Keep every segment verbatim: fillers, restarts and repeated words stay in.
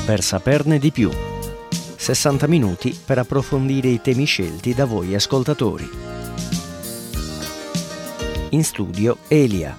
per saperne di più. sessanta minuti per approfondire i temi scelti da voi ascoltatori. In studio Elia.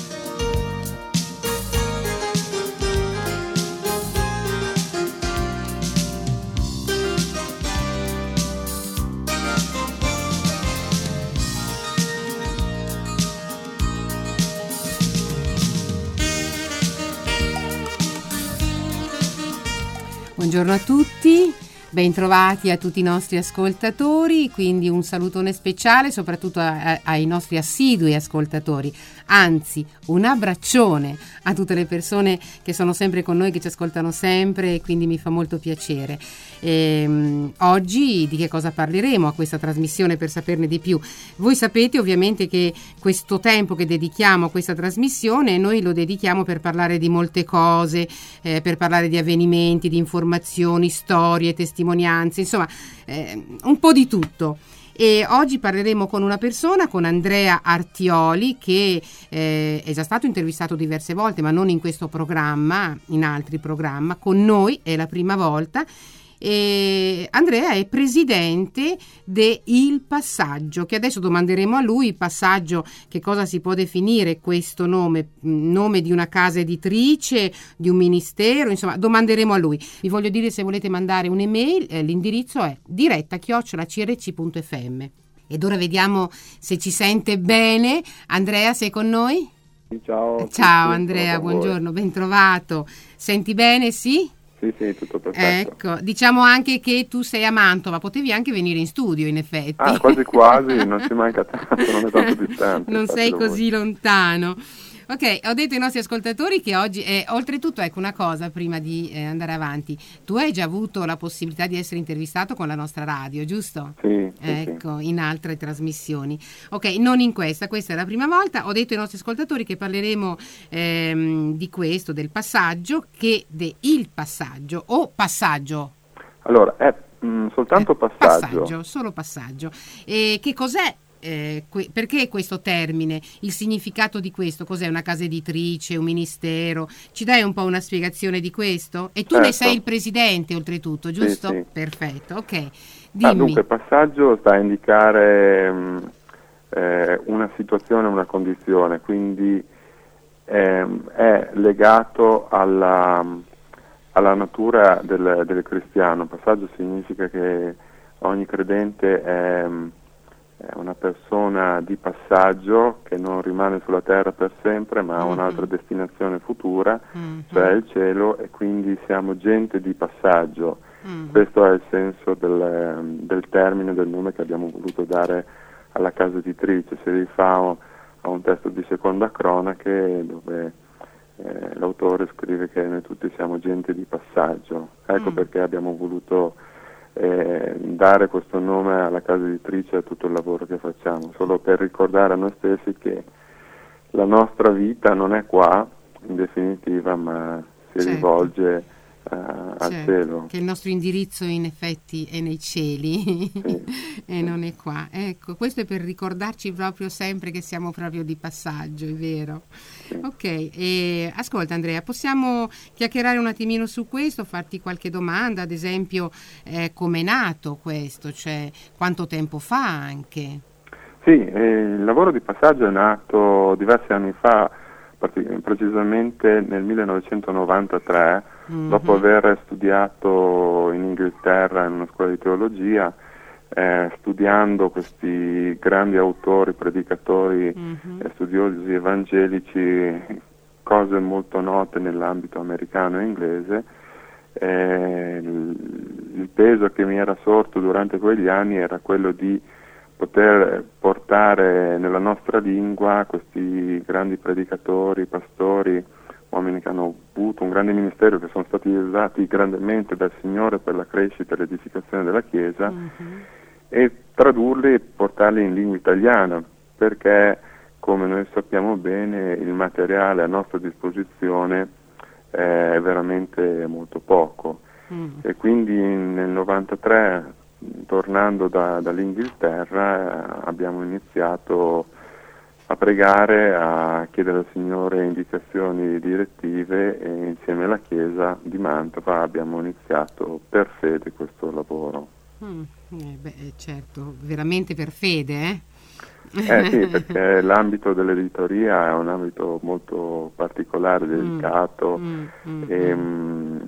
Buongiorno a tutti, bentrovati a tutti i nostri ascoltatori, quindi un salutone speciale soprattutto a, a, ai nostri assidui ascoltatori, anzi un abbraccione a tutte le persone che sono sempre con noi, che ci ascoltano sempre, e quindi mi fa molto piacere. E, oggi di che cosa parleremo a questa trasmissione per saperne di più? Voi sapete ovviamente che questo tempo che dedichiamo a questa trasmissione noi lo dedichiamo per parlare di molte cose, eh, per parlare di avvenimenti, di informazioni, storie, testimonianze, insomma eh, un po' di tutto. E oggi parleremo con una persona, con Andrea Artioli, che eh, è già stato intervistato diverse volte, ma non in questo programma, in altri programmi. Con noi è la prima volta. E Andrea è presidente de Il Passaggio, che adesso domanderemo a lui. Il Passaggio, che cosa si può definire questo nome? Nome di una casa editrice, di un ministero, insomma domanderemo a lui. Vi voglio dire, se volete mandare un'email, eh, l'indirizzo è diretta chiocciola c r c punto f m. Ed ora vediamo se ci sente bene. Andrea, sei con noi? Ciao. Ciao Andrea, buongiorno, ben trovato. Senti bene, sì? Sì, sì, tutto perfetto. Ecco, diciamo anche che tu sei a Mantova, potevi anche venire in studio in effetti. Ah, quasi quasi, non ci manca tanto, non è tanto distante. Non sei così lontano. Ok, ho detto ai nostri ascoltatori che oggi, eh, oltretutto, ecco una cosa prima di eh, andare avanti, tu hai già avuto la possibilità di essere intervistato con la nostra radio, giusto? Sì. Ecco, sì. In altre trasmissioni. Ok, non in questa, questa è la prima volta. Ho detto ai nostri ascoltatori che parleremo ehm, di questo, del passaggio, che de Il Passaggio, o passaggio? Allora, è mh, soltanto eh, passaggio. Passaggio, solo passaggio. E che cos'è? Eh, que- perché questo termine, il significato di questo, cos'è? Una casa editrice, un ministero? Ci dai un po' una spiegazione di questo? E tu certo. ne sei il presidente oltretutto, giusto? Sì, sì. Perfetto, ok. Dimmi. Ah, dunque, passaggio sta a indicare mh, eh, una situazione, una condizione, quindi ehm, è legato alla, alla natura del, del cristiano. Passaggio significa che ogni credente è è una persona di passaggio che non rimane sulla terra per sempre, ma ha mm-hmm. un'altra destinazione futura, mm-hmm. cioè il cielo, e quindi siamo gente di passaggio. Mm-hmm. Questo è il senso del, del termine, del nome che abbiamo voluto dare alla casa editrice. Si rifà a un testo di Seconda Cronache dove eh, l'autore scrive che noi tutti siamo gente di passaggio. Ecco mm. perché abbiamo voluto Eh, dare questo nome alla casa editrice e a tutto il lavoro che facciamo, solo per ricordare a noi stessi che la nostra vita non è qua in definitiva, ma si certo. rivolge uh, al certo. cielo, che il nostro indirizzo in effetti è nei cieli sì. e non è qua. Ecco, questo è per ricordarci proprio sempre che siamo proprio di passaggio, è vero. Sì. Ok, e ascolta Andrea, possiamo chiacchierare un attimino su questo, farti qualche domanda, ad esempio eh, come è nato questo, cioè quanto tempo fa anche? Sì, eh, il lavoro di passaggio è nato diversi anni fa, precisamente nel millenovecentonovantatré, mm-hmm. dopo aver studiato in Inghilterra in una scuola di teologia, eh, studiando questi grandi autori, predicatori mm-hmm. e studiosi evangelici, cose molto note nell'ambito americano e inglese. Eh, il, il peso che mi era sorto durante quegli anni era quello di poter portare nella nostra lingua questi grandi predicatori, pastori, uomini che hanno avuto un grande ministero, che sono stati usati grandemente dal Signore per la crescita e l'edificazione della Chiesa, mm-hmm. e tradurli e portarli in lingua italiana, perché come noi sappiamo bene il materiale a nostra disposizione è veramente molto poco, mm. e quindi nel novantatré, tornando da, dall'Inghilterra, eh, abbiamo iniziato a pregare, a chiedere seguire le signore indicazioni direttive e insieme alla Chiesa di Mantova abbiamo iniziato per fede questo lavoro. Mm, eh, beh, certo, veramente per fede, eh? Eh sì, perché l'ambito dell'editoria è un ambito molto particolare, delicato mm, mm, e mm,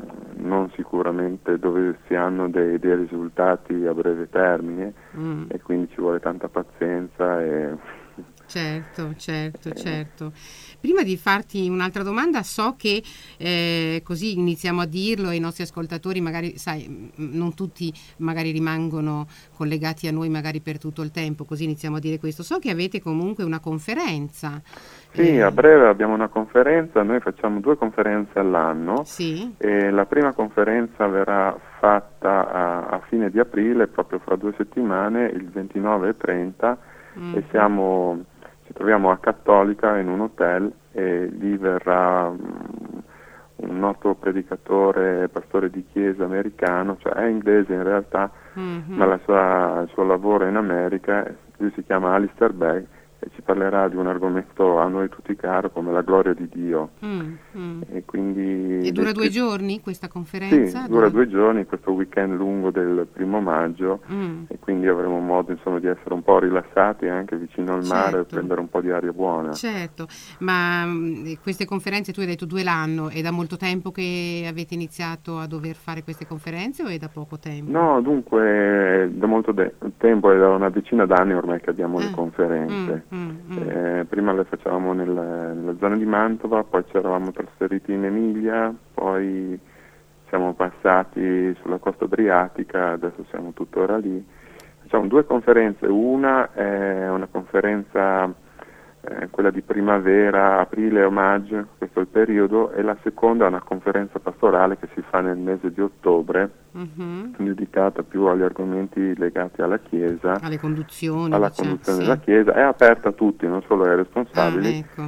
non sicuramente dove si hanno dei, dei risultati a breve termine mm. e quindi ci vuole tanta pazienza e... Certo, certo, certo. Prima di farti un'altra domanda, so che eh, così iniziamo a dirlo e i nostri ascoltatori magari, sai, non tutti magari rimangono collegati a noi magari per tutto il tempo, così iniziamo a dire questo. So che avete comunque una conferenza. Sì, eh... a breve abbiamo una conferenza, noi facciamo due conferenze all'anno. Sì. E la prima conferenza verrà fatta a, a fine di aprile, proprio fra due settimane, il ventinove e trenta, mm-hmm. e siamo... Ci troviamo a Cattolica in un hotel e lì verrà um, un noto predicatore, pastore di chiesa americano, cioè è inglese in realtà, mm-hmm. ma la sua, il suo lavoro è in America, lui si chiama Alistair Begg e ci parlerà di un argomento a noi tutti caro come la gloria di Dio. Mm, mm. E quindi e dura due giorni questa conferenza? Sì, dura due giorni, questo weekend lungo del primo maggio mm. e quindi avremo modo insomma di essere un po' rilassati anche vicino al mare, certo. e prendere un po' di aria buona. Certo, ma mh, queste conferenze tu hai detto due l'anno, è da molto tempo che avete iniziato a dover fare queste conferenze o è da poco tempo? No, dunque da molto de- tempo, è da una decina d'anni ormai che abbiamo eh. le conferenze. Mm, mm, mm. Eh, prima le facevamo nel, nella zona di Mantova, poi ci eravamo trasferiti in Emilia, poi siamo passati sulla costa adriatica, adesso siamo tuttora lì. Facciamo due conferenze, una è una conferenza eh, quella di primavera, aprile o maggio, questo è il periodo, e la seconda è una conferenza pastorale che si fa nel mese di ottobre, mm-hmm. dedicata più agli argomenti legati alla Chiesa, alle conduzioni, alla diciamo, conduzione sì. della Chiesa, è aperta a tutti, non solo ai responsabili, ah, ecco.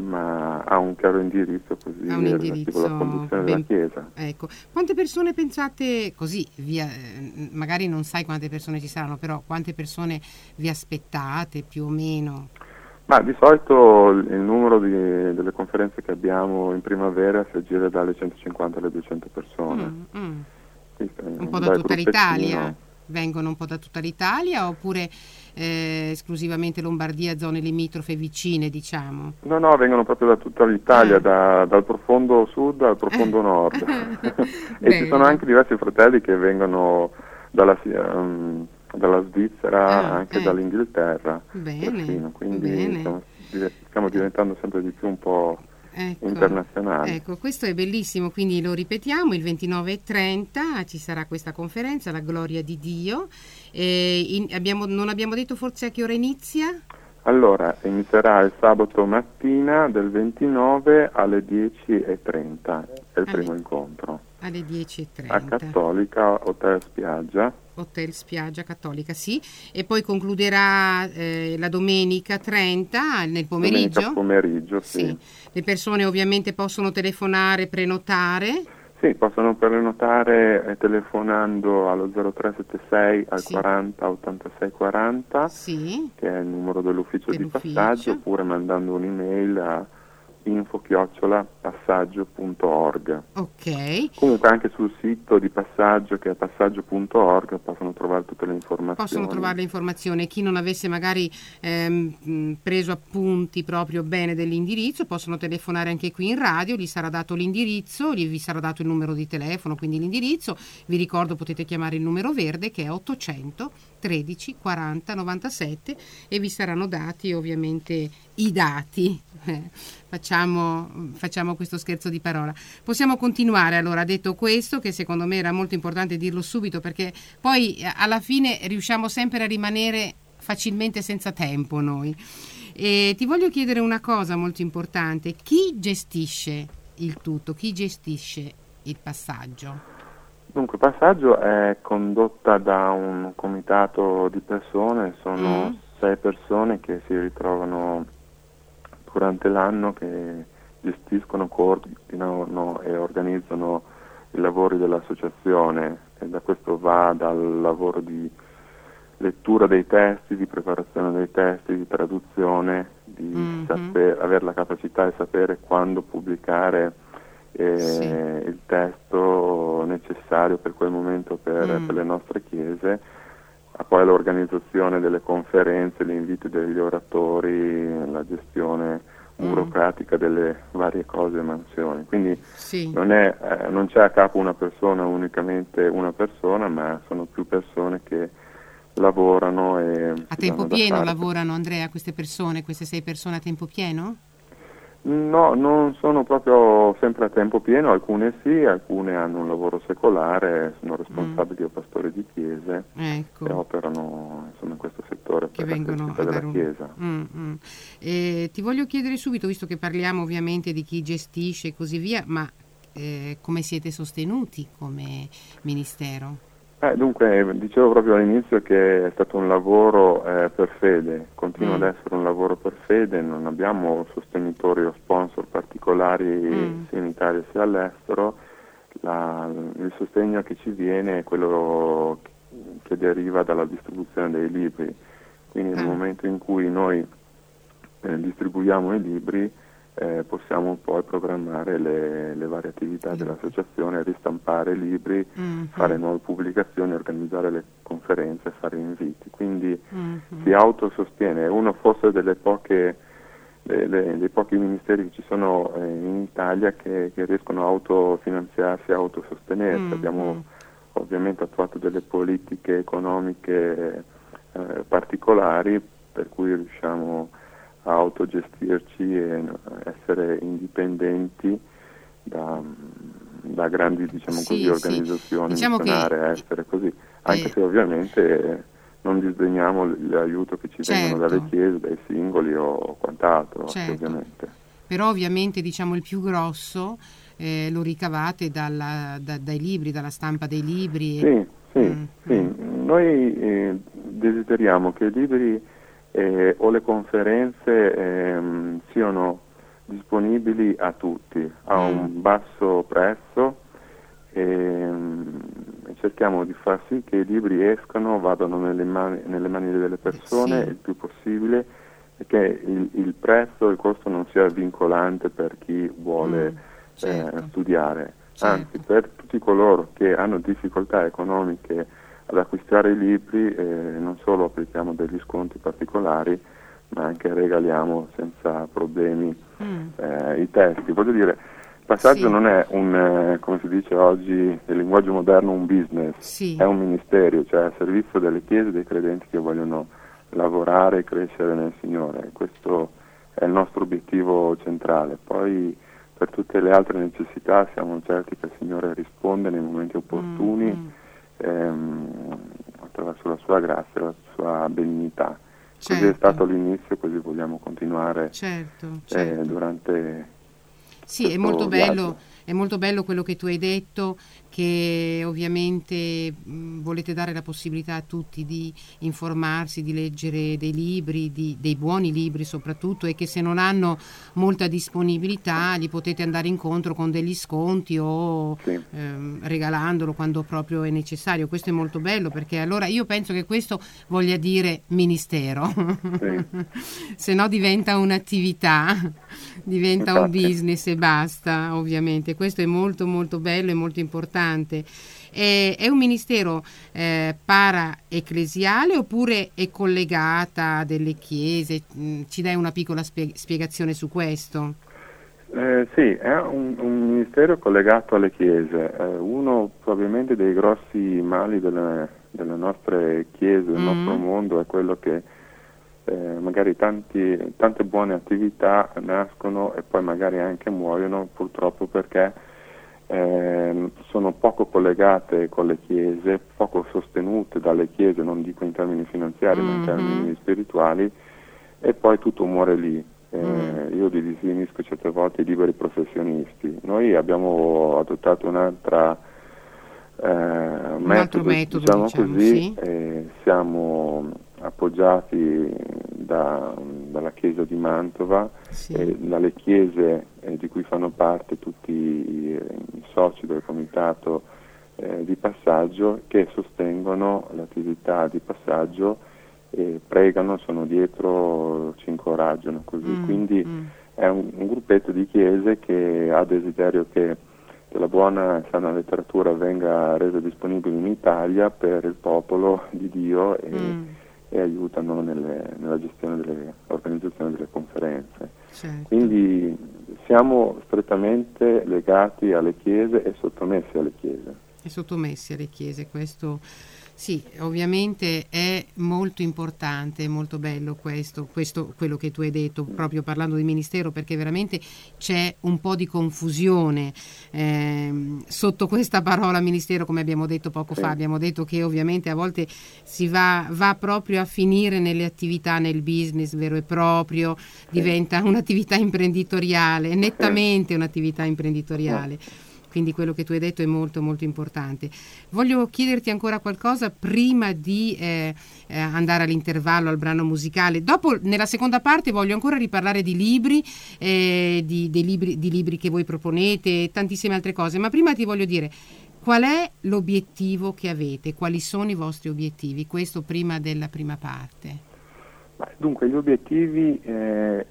ma ha un chiaro indirizzo così un relativo indirizzo alla conduzione ben... della Chiesa. Ecco, quante persone pensate così, via, magari non sai quante persone ci saranno, però quante persone vi aspettate più o meno? Ma di solito il numero di, delle conferenze che abbiamo in primavera si aggira dalle centocinquanta alle duecento persone. Mm, mm. Questo, un po' da tutta l'Italia? Vengono un po' da tutta l'Italia oppure eh, esclusivamente Lombardia, zone limitrofe vicine, diciamo? No, no, vengono proprio da tutta l'Italia, ah. da, dal profondo sud al profondo nord. E ci sono anche diversi fratelli che vengono dalla, um, dalla Svizzera, ah, anche eh. dall'Inghilterra. Bene, persino, quindi bene. Stiamo, stiamo diventando sempre di più un po' Ecco, internazionali. Ecco, questo è bellissimo, quindi lo ripetiamo, il ventinove e trenta ci sarà questa conferenza, la gloria di Dio. E in, abbiamo, non abbiamo detto forse a che ora inizia? Allora, inizierà il sabato mattina del ventinove alle dieci e trenta, è il alle, primo incontro. Alle dieci e trenta. A Cattolica, Hotel Spiaggia. Hotel Spiaggia Cattolica, sì. E poi concluderà eh, la domenica trenta nel pomeriggio. Domenica pomeriggio, sì. sì. Le persone ovviamente possono telefonare, prenotare. Sì, possono prenotare eh, telefonando allo zero tre sette sei al sì. quaranta ottantasei quaranta, sì. che è il numero dell'ufficio, dell'ufficio di passaggio, oppure mandando un'email a info chiocciola passaggio punto org. Ok. Comunque anche sul sito di Passaggio, che è passaggio punto org, possono trovare tutte le informazioni. Possono trovare le informazioni. Chi non avesse magari ehm, preso appunti proprio bene dell'indirizzo, possono telefonare anche qui in radio, gli sarà dato l'indirizzo, gli vi sarà dato il numero di telefono, quindi l'indirizzo. Vi ricordo, potete chiamare il numero verde che è ottocento tredici quaranta novantasette e vi saranno dati ovviamente i dati. Eh, facciamo, facciamo questo scherzo di parola. Possiamo continuare allora, detto questo, che secondo me era molto importante dirlo subito, perché poi alla fine riusciamo sempre a rimanere facilmente senza tempo noi. E ti voglio chiedere una cosa molto importante: chi gestisce il tutto? Chi gestisce il passaggio? Dunque, il passaggio è condotta da un comitato di persone, sono mm. sei persone che si ritrovano durante l'anno, che gestiscono, coordinano e organizzano i lavori dell'associazione, e da questo va dal lavoro di lettura dei testi, di preparazione dei testi, di traduzione, di mm-hmm. saper, avere la capacità di sapere quando pubblicare eh, sì. il testo necessario per quel momento per, mm. per le nostre chiese, a poi l'organizzazione delle conferenze, gli inviti degli oratori, la gestione burocratica delle varie cose e mansioni. Quindi sì. non, è, eh, non c'è a capo una persona, unicamente una persona, ma sono più persone che lavorano e a tempo pieno lavorano, Andrea, queste persone, queste sei persone a tempo pieno? No, non sono proprio sempre a tempo pieno, alcune sì, alcune hanno un lavoro secolare, sono responsabili mm. o pastori di chiese ecco. e operano insomma in questo settore che per vengono la crescita della un... chiesa. Mm, mm. Eh, ti voglio chiedere subito, visto che parliamo ovviamente di chi gestisce e così via, ma eh, come siete sostenuti come ministero? Eh, dunque, dicevo proprio all'inizio che è stato un lavoro eh, per fede, continua mm. ad essere un lavoro per fede, non abbiamo sostenitori o sponsor particolari mm. sia in Italia sia all'estero. La, il sostegno che ci viene è quello che deriva dalla distribuzione dei libri, quindi nel ah. momento in cui noi eh, distribuiamo i libri Eh, possiamo poi programmare le, le varie attività mm. dell'associazione, ristampare i libri, mm-hmm. fare nuove pubblicazioni, organizzare le conferenze, fare inviti. Quindi mm-hmm. si autosostiene. È uno forse delle poche, le, le, dei pochi ministeri che ci sono eh, in Italia che, che riescono a autofinanziarsi, a autosostenersi. Mm-hmm. Abbiamo ovviamente attuato delle politiche economiche eh, particolari per cui riusciamo a autogestirci e essere indipendenti da, da grandi diciamo sì, così, organizzazioni, sì. Diciamo missionarie, che, essere così, anche eh, se ovviamente non disdegniamo l'aiuto che ci certo. vengono dalle chiese, dai singoli o quant'altro, certo. ovviamente. Però ovviamente diciamo il più grosso eh, lo ricavate dalla, da, dai libri, dalla stampa dei libri. Sì, sì, mm, sì. Mm. Noi eh, desideriamo che i libri Eh, o le conferenze ehm, siano disponibili a tutti a mm. un basso prezzo ehm, e cerchiamo di far sì che i libri escano, vadano nelle mani, nelle mani delle persone sì. il più possibile e che il, il prezzo, il costo non sia vincolante per chi vuole mm. certo. eh, studiare, certo. anzi per tutti coloro che hanno difficoltà economiche ad acquistare i libri eh, non solo applichiamo degli sconti particolari, ma anche regaliamo senza problemi mm. eh, i testi. Voglio dire, il passaggio sì. non è un, eh, come si dice oggi nel linguaggio moderno, un business, sì. è un ministero, cioè a servizio delle chiese e dei credenti che vogliono lavorare e crescere nel Signore. Questo è il nostro obiettivo centrale. Poi per tutte le altre necessità siamo certi che il Signore risponde nei momenti opportuni, mm. Ehm, attraverso la sua grazia e la sua benignità. certo. Così è stato all'inizio, così vogliamo continuare certo, certo. Eh, durante sì, è molto bello, è molto bello quello che tu hai detto, che ovviamente mh, volete dare la possibilità a tutti di informarsi, di leggere dei libri, di, dei buoni libri soprattutto, e che se non hanno molta disponibilità gli potete andare incontro con degli sconti o sì. ehm, regalandolo quando proprio è necessario. Questo è molto bello, perché allora io penso che questo voglia dire ministero, Sì. se no diventa un'attività, diventa Infatti. un business e basta, ovviamente. Questo è molto molto bello e molto importante. È, è un ministero eh, para-ecclesiale oppure è collegata a delle chiese? Ci dai una piccola spie- spiegazione su questo? Eh, sì, è un, un ministero collegato alle chiese. Eh, uno probabilmente dei grossi mali delle, delle nostre chiese, del mm. nostro mondo, è quello che Eh, magari tanti, tante buone attività nascono e poi magari anche muoiono purtroppo perché eh, sono poco collegate con le chiese, poco sostenute dalle chiese, non dico in termini finanziari mm-hmm. ma in termini spirituali, e poi tutto muore lì. Eh, mm. Io li definisco certe volte i liberi professionisti. Noi abbiamo adottato un'altra eh, un metodo, altro metodo, diciamo, diciamo così, sì. eh, siamo appoggiati da, dalla chiesa di Mantova sì. e dalle chiese eh, di cui fanno parte tutti i, i soci del comitato eh, di passaggio che sostengono l'attività di passaggio e pregano, sono dietro, ci incoraggiano così. Mm, Quindi mm. è un, un gruppetto di chiese che ha desiderio che, che la buona e sana letteratura venga resa disponibile in Italia per il popolo di Dio e, mm. e aiutano nelle, nella gestione dell'organizzazione delle conferenze. Certo. Quindi siamo strettamente legati alle chiese e sottomessi alle chiese. E sottomessi alle chiese, questo sì, ovviamente è molto importante, è molto bello questo, questo quello che tu hai detto, proprio parlando di ministero, perché veramente c'è un po' di confusione ehm, sotto questa parola ministero, come abbiamo detto poco sì. fa, abbiamo detto che ovviamente a volte si va, va proprio a finire nelle attività, nel business vero e proprio, sì. diventa un'attività imprenditoriale, nettamente sì. un'attività imprenditoriale. Sì. Quindi quello che tu hai detto è molto molto importante. Voglio chiederti ancora qualcosa prima di eh, eh, andare all'intervallo, al brano musicale. Dopo, nella seconda parte, voglio ancora riparlare di libri, eh, di, dei libri, di libri che voi proponete e tantissime altre cose. Ma prima ti voglio dire, qual è l'obiettivo che avete? Quali sono i vostri obiettivi? Questo prima della prima parte. Dunque, gli obiettivi... Eh...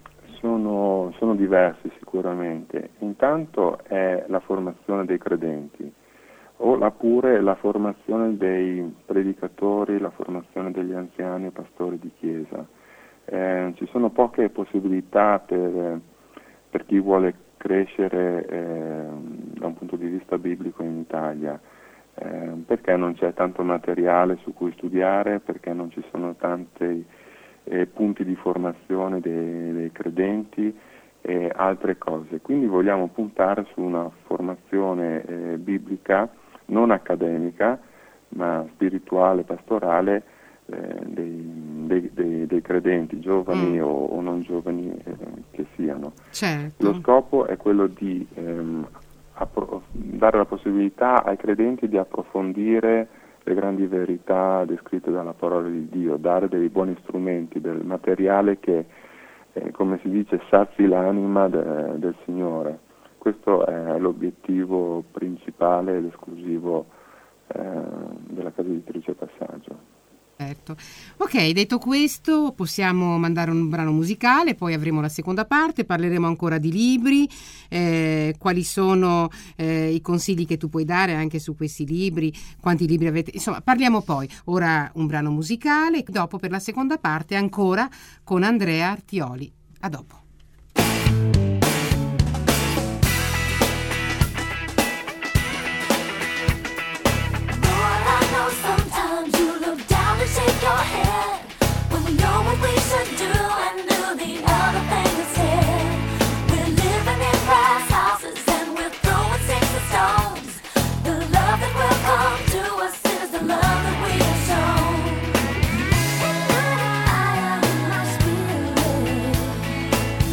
Sono, sono diversi sicuramente. Intanto è la formazione dei credenti, o la pure la formazione dei predicatori, la formazione degli anziani e pastori di chiesa. Eh, ci sono poche possibilità per, per chi vuole crescere eh, da un punto di vista biblico in Italia, eh, perché non c'è tanto materiale su cui studiare, perché non ci sono tanti Eh, punti di formazione dei, dei credenti e altre cose. Quindi vogliamo puntare su una formazione eh, biblica, non accademica, ma spirituale, pastorale eh, dei, dei, dei, dei credenti, giovani mm. o, o non giovani eh, che siano. Certo. Lo scopo è quello di ehm, appro- dare la possibilità ai credenti di approfondire le grandi verità descritte dalla parola di Dio, dare dei buoni strumenti, del materiale che, eh, come si dice, sazi l'anima de, del Signore. Questo è l'obiettivo principale ed esclusivo eh, della casa editrice Passaggio. Certo. Ok, detto questo possiamo mandare un brano musicale, poi avremo la seconda parte, parleremo ancora di libri, eh, quali sono eh, i consigli che tu puoi dare anche su questi libri, quanti libri avete, insomma parliamo poi. Ora un brano musicale, dopo per la seconda parte ancora con Andrea Artioli. A dopo. Shake your head when we know what we should do and do the other thing instead. We're living in glass houses and we're throwing sticks and stones. The love that will come to us is the love that we have shown. And I am in my spirit.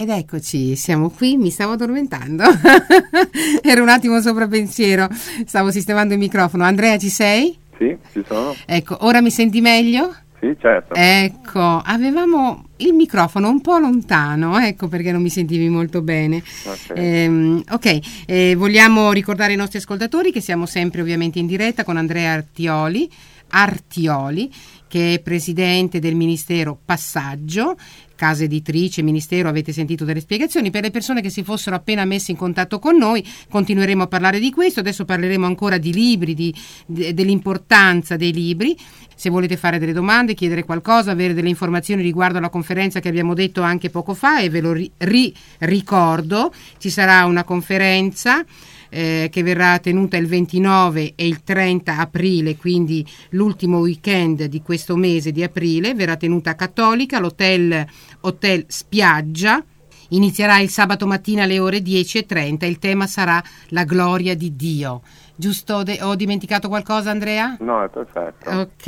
Ed eccoci, siamo qui, mi stavo addormentando. Ero un attimo sopra pensiero, stavo sistemando il microfono. Andrea, ci sei? Sì, ci sono. Ecco, ora mi senti meglio? Sì, certo. Ecco, avevamo il microfono un po' lontano, ecco perché non mi sentivi molto bene. Ok, Ehm, ok, eh, vogliamo ricordare ai nostri ascoltatori che siamo sempre ovviamente in diretta con Andrea Artioli, Artioli, che è presidente del Ministero Passaggio, casa editrice, ministero, avete sentito delle spiegazioni. Per le persone che si fossero appena messe in contatto con noi, continueremo a parlare di questo, adesso parleremo ancora di libri, di, de, dell'importanza dei libri. Se volete fare delle domande, chiedere qualcosa, avere delle informazioni riguardo alla conferenza che abbiamo detto anche poco fa, e ve lo ri, ri ricordo, ci sarà una conferenza Eh, che verrà tenuta il ventinove e il trenta aprile, quindi l'ultimo weekend di questo mese di aprile, verrà tenuta a Cattolica, all'hotel Hotel Spiaggia. Inizierà il sabato mattina alle ore dieci e trenta, il tema sarà la gloria di Dio. Giusto? De- ho dimenticato qualcosa, Andrea? no, è perfetto. Ok,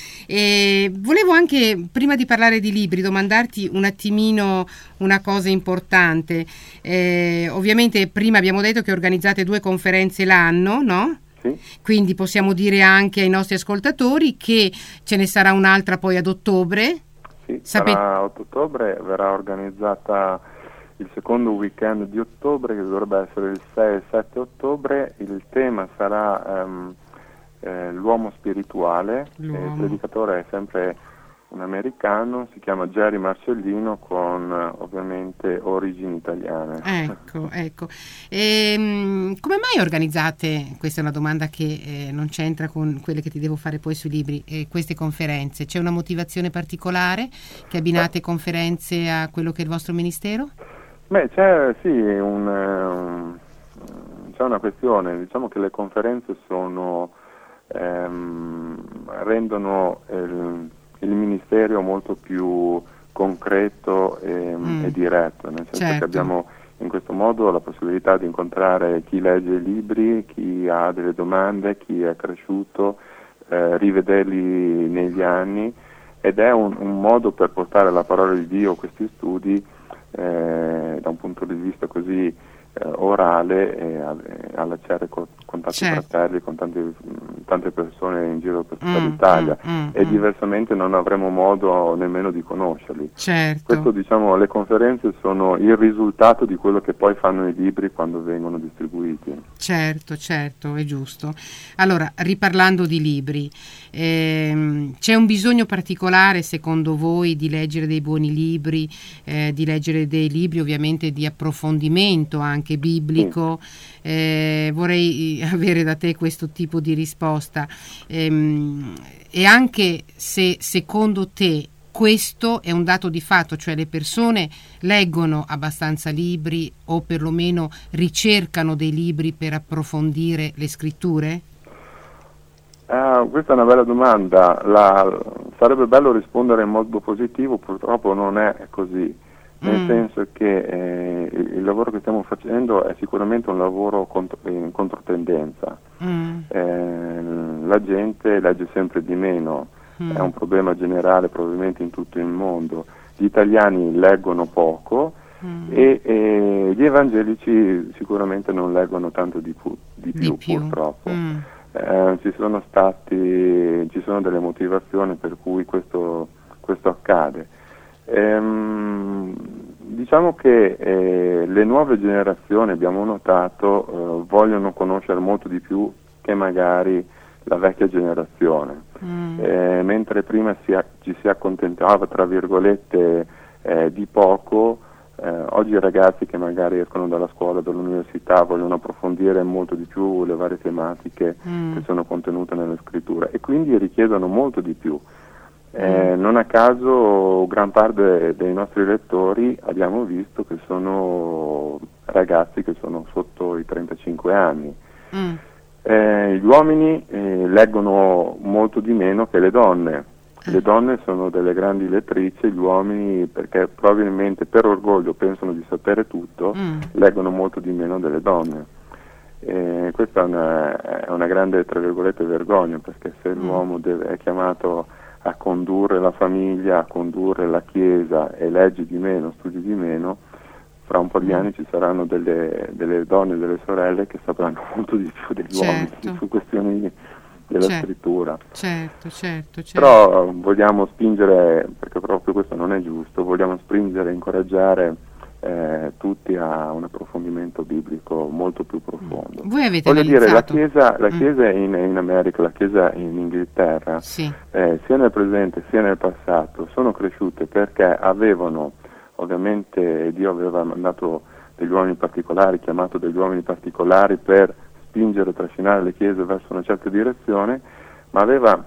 e volevo anche, prima di parlare di libri, domandarti un attimino una cosa importante. Eh, ovviamente prima abbiamo detto che organizzate due conferenze l'anno, no? Sì, Quindi possiamo dire anche ai nostri ascoltatori che ce ne sarà un'altra poi ad ottobre. sì. Sape- Sarà otto ottobre, verrà organizzata il secondo weekend di ottobre, che dovrebbe essere il sei e il sette ottobre. Il tema sarà ehm, eh, l'uomo spirituale. L'uomo. Il predicatore è sempre un americano, si chiama Jerry Marcellino, con eh, ovviamente origini italiane. Ecco, ecco. Ehm, come mai organizzate, questa è una domanda che eh, non c'entra con quelle che ti devo fare poi sui libri, eh, queste conferenze? C'è una motivazione particolare che abbinate conferenze a quello che è il vostro ministero? Beh, c'è sì un, um, c'è una questione, diciamo che le conferenze sono ehm, rendono il, il ministero molto più concreto e, Mm. e diretto, nel senso Certo. che abbiamo in questo modo la possibilità di incontrare chi legge i libri, chi ha delle domande, chi è cresciuto, eh, rivederli negli anni, ed è un, un modo per portare la parola di Dio a questi studi Eh, da un punto di vista così eh, orale, e a- e allacciare co- con tanti Certo. fratelli, con tanti, mh, tante persone in giro per tutta Mm, l'Italia, mm, mm, e mm. diversamente non avremo modo nemmeno di conoscerli. Certo. Questo, diciamo, le conferenze sono il risultato di quello che poi fanno i libri quando vengono distribuiti. Certo, certo, è giusto. Allora, riparlando di libri, ehm, c'è un bisogno particolare secondo voi di leggere dei buoni libri, eh, di leggere dei libri ovviamente di approfondimento anche biblico? Eh, vorrei avere da te questo tipo di risposta. Ehm, e anche se secondo te questo è un dato di fatto, cioè le persone leggono abbastanza libri o perlomeno ricercano dei libri per approfondire le scritture? Ah, questa è una bella domanda. La- sarebbe bello rispondere in modo positivo, purtroppo non è così, nel Mm. senso che eh, il, il lavoro che stiamo facendo è sicuramente un lavoro contro- in controtendenza. Mm, Eh, la gente legge sempre di meno, mm, è un problema generale probabilmente in tutto il mondo. Gli italiani leggono poco mm. e, e gli evangelici sicuramente non leggono tanto di, pu- di Di più, più. purtroppo. Mm, Eh, ci sono stati, ci sono delle motivazioni per cui questo, questo accade. Ehm, diciamo che eh, le nuove generazioni, abbiamo notato, eh, vogliono conoscere molto di più che magari la vecchia generazione. mm, Eh, mentre prima si a- ci si accontentava, tra virgolette, eh, di poco, eh, oggi i ragazzi che magari escono dalla scuola, dall'università, vogliono approfondire molto di più le varie tematiche mm. che sono contenute nelle scritture, e quindi richiedono molto di più. Eh, non a caso gran parte dei nostri lettori abbiamo visto che sono ragazzi che sono sotto i trentacinque anni. Mm. Eh, gli uomini eh, leggono molto di meno che le donne. Le donne sono delle grandi lettrici, gli uomini, perché probabilmente per orgoglio pensano di sapere tutto, Mm. leggono molto di meno delle donne. Eh, questa è una, è una grande, tra virgolette, vergogna, perché se Mm. l'uomo deve, è chiamato a condurre la famiglia, a condurre la chiesa, e legge di meno, studi di meno, fra un po' di anni ci saranno delle, delle donne e delle sorelle che sapranno molto di più degli Certo. uomini su questioni della Certo. scrittura. Certo, certo, certo. Però vogliamo spingere, perché proprio questo non è giusto, vogliamo spingere e incoraggiare eh, tutti a un approfondimento biblico molto più profondo. Voi avete Voglio dire, la analizzato? Chiesa, la Mm. Chiesa in, in America, la Chiesa in Inghilterra, Sì. eh, sia nel presente sia nel passato, sono cresciute perché avevano, ovviamente Dio aveva mandato degli uomini particolari, chiamato degli uomini particolari per spingere e trascinare le chiese verso una certa direzione, ma aveva,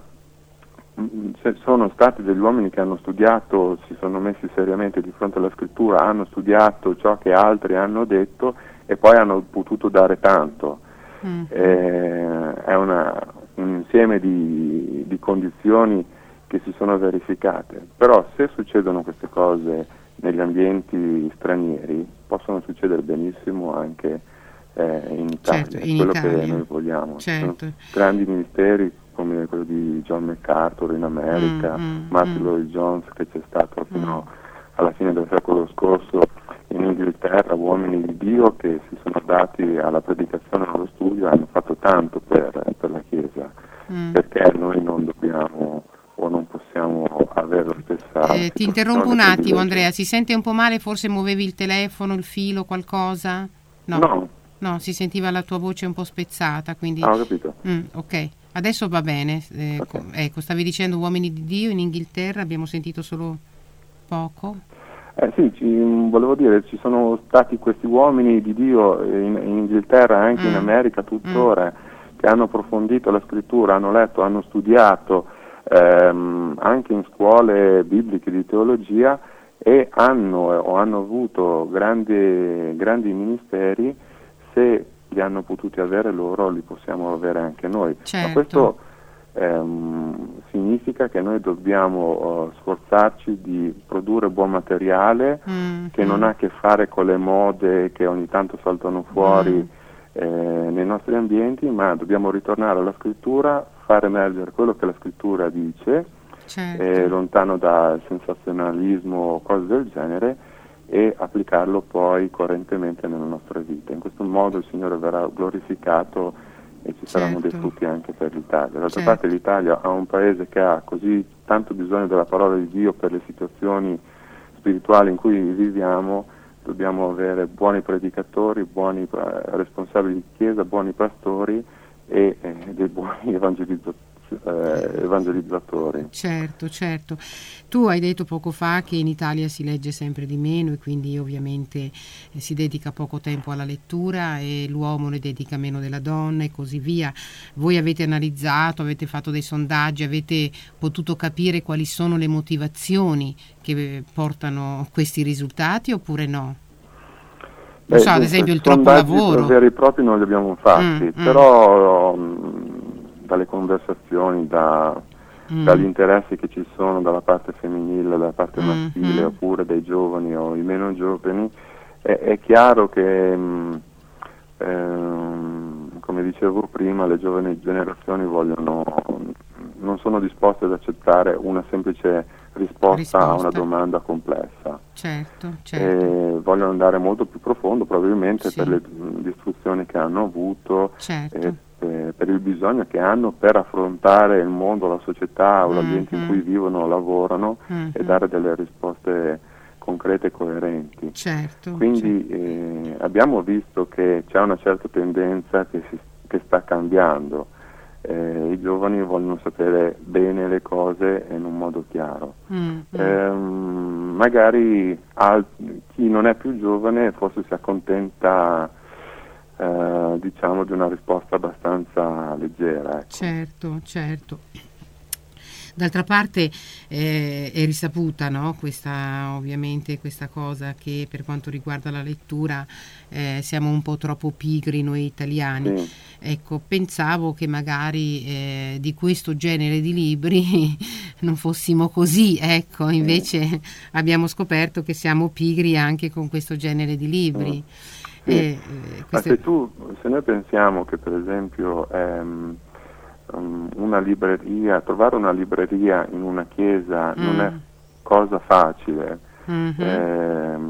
mh, se- sono stati degli uomini che hanno studiato, si sono messi seriamente di fronte alla scrittura, hanno studiato ciò che altri hanno detto e poi hanno potuto dare tanto. Mm. Eh, è una, un insieme di, di condizioni che si sono verificate, però se succedono queste cose negli ambienti stranieri possono succedere benissimo anche eh, in Italia, Certo, è in quello Italia. che noi vogliamo. Ci sono Certo. grandi ministeri come quello di John MacArthur in America, Mm, mm, Martin mm. Lloyd Jones che c'è stato fino alla fine del secolo scorso in Inghilterra, uomini di Dio che si sono dati alla predicazione e allo studio e hanno fatto tanto per, per la Chiesa. Mm. Perché noi non dobbiamo o non possiamo avere la stessa Eh, ti interrompo un situazione attimo, privilegio? Andrea, si sente un po' male? Forse muovevi il telefono, il filo, qualcosa? No. No. No, si sentiva la tua voce un po' spezzata, quindi... Ah, ho capito. Mm, ok, adesso va bene. Eh, Ok. co- ecco, stavi dicendo uomini di Dio in Inghilterra, abbiamo sentito solo poco. Eh sì, ci, volevo dire, ci sono stati questi uomini di Dio in, in Inghilterra, anche in Mm. America tuttora, che hanno approfondito la scrittura, hanno letto, hanno studiato ehm, anche in scuole bibliche di teologia e hanno o hanno avuto grandi, grandi ministeri. Se li hanno potuti avere loro, li possiamo avere anche noi. Certo. Ma questo ehm, significa che noi dobbiamo eh, sforzarci di produrre buon materiale Mm, che non mm. ha a che fare con le mode che ogni tanto saltano fuori Mm. eh, nei nostri ambienti, ma dobbiamo ritornare alla scrittura, far emergere quello che la scrittura dice, Certo. eh, lontano dal sensazionalismo o cose del genere, e applicarlo poi coerentemente nella nostra vita. In questo modo il Signore verrà glorificato e ci saranno dei Certo. frutti anche per l'Italia. D'altra Certo. parte l'Italia è un paese che ha così tanto bisogno della parola di Dio per le situazioni spirituali in cui viviamo. Dobbiamo avere buoni predicatori, buoni eh, responsabili di chiesa, buoni pastori e eh, dei buoni evangelizzatori. Eh, evangelizzatori. Certo, certo. Tu hai detto poco fa che in Italia si legge sempre di meno e quindi ovviamente eh, si dedica poco tempo alla lettura e l'uomo ne dedica meno della donna e così via. Voi avete analizzato, avete fatto dei sondaggi, avete potuto capire quali sono le motivazioni che eh, portano questi risultati oppure no? Non so, ad dunque, esempio il troppo sondaggi lavoro. veri e propri non li abbiamo fatti, Mm, mm. però mh, dalle conversazioni, da, Mm. dagli interessi che ci sono dalla parte femminile, dalla parte Mm, maschile, mm. oppure dei giovani o i meno giovani, è, è chiaro che, mh, ehm, come dicevo prima, le giovani generazioni vogliono, non sono disposte ad accettare una semplice risposta, Risposta. a una domanda complessa. Certo, certo. E vogliono andare molto più profondo probabilmente Sì. per le mh, istruzioni che hanno avuto, Certo. e, e per il bisogno che hanno per affrontare il mondo, la società o l'ambiente Mhm. in cui vivono o lavorano Mhm. e dare delle risposte concrete e coerenti. Certo. Quindi eh, abbiamo visto che c'è una certa tendenza che, si, che sta cambiando. Eh, I giovani vogliono sapere bene le cose in un modo chiaro. Mm, mm. Ehm, magari al- chi non è più giovane forse si accontenta eh, diciamo di una risposta abbastanza leggera, ecco. Certo, certo. D'altra parte eh, è risaputa, no? Questa, ovviamente questa cosa che per quanto riguarda la lettura eh, siamo un po' troppo pigri noi italiani. Sì. Ecco, pensavo che magari eh, di questo genere di libri non fossimo così, ecco, invece abbiamo scoperto che siamo pigri anche con questo genere di libri. Sì. Eh, eh, Ma queste- se tu, se noi pensiamo che per esempio ehm, um, una libreria, trovare una libreria in una chiesa non Mm. è cosa facile, Mhm. ehm,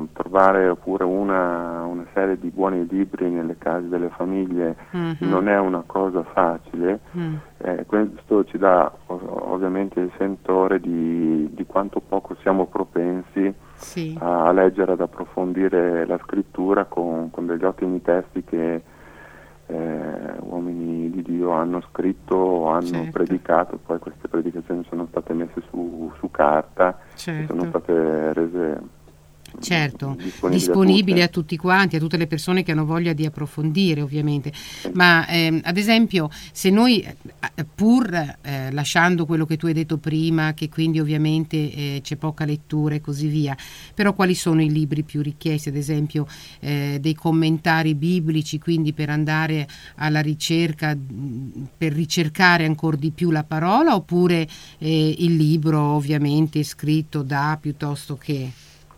trovare oppure una, una serie di buoni libri nelle case delle famiglie mm-hmm. non è una cosa facile. Mm. Eh, questo ci dà ov- ovviamente il sentore di, di quanto poco siamo propensi sì. a, a leggere, ad approfondire la scrittura con, con degli ottimi testi che eh, uomini di Dio hanno scritto o hanno certo. predicato. Poi queste predicazioni sono state messe su, su carta, certo. e sono state rese certo, disponibili, disponibili a, a tutti quanti, a tutte le persone che hanno voglia di approfondire, ovviamente. Ma ehm, ad esempio, se noi eh, pur eh, lasciando quello che tu hai detto prima, che quindi ovviamente eh, c'è poca lettura e così via, però quali sono i libri più richiesti? Ad esempio eh, dei commentari biblici, quindi per andare alla ricerca, per ricercare ancora di più la parola, oppure eh, il libro ovviamente scritto da piuttosto che...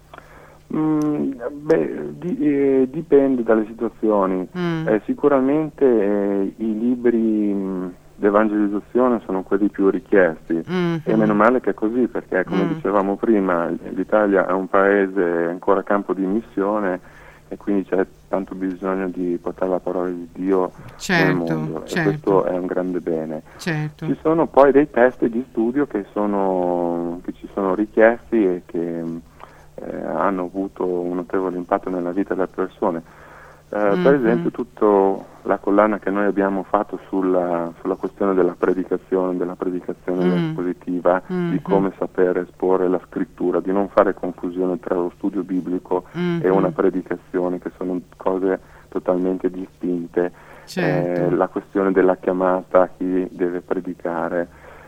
Mm, beh, di, eh, dipende dalle situazioni. Mm. Eh, sicuramente eh, i libri mh, di evangelizzazione sono quelli più richiesti, mm-hmm. e meno male che è così, perché come mm. dicevamo prima, l'Italia è un paese ancora a campo di missione e quindi c'è tanto bisogno di portare la parola di Dio certo, nel mondo, certo. e questo è un grande bene. Certo. Ci sono poi dei testi di studio che, sono, che ci sono richiesti e che Eh, hanno avuto un notevole impatto nella vita delle persone. Eh, mm-hmm. Per esempio, tutta la collana che noi abbiamo fatto sulla, sulla questione della predicazione, della predicazione mm. espositiva, mm-hmm. di come sapere esporre la scrittura, di non fare confusione tra lo studio biblico mm-hmm. e una predicazione, che sono cose totalmente distinte. Certo. Eh, la questione della chiamata a chi deve predicare,